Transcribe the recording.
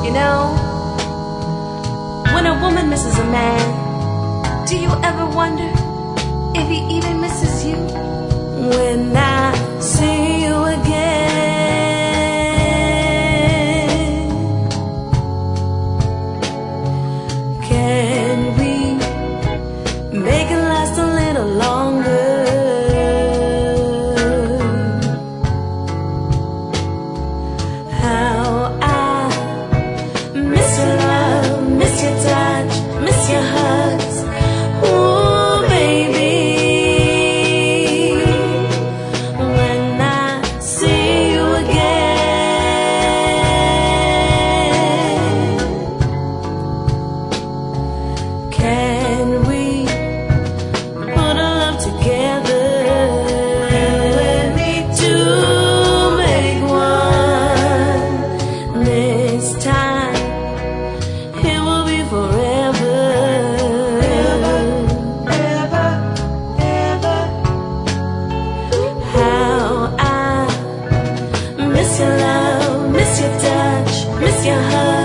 You know, when a woman misses a man, do you ever wonder if he even misses you? When I see you again, can we make it last a little longer? How I miss your love, miss your touch, miss your hugs. Ooh, baby, when I see you again, can we put our love together to make one? This time it will be forever. How I miss your love, miss your touch, miss your hug.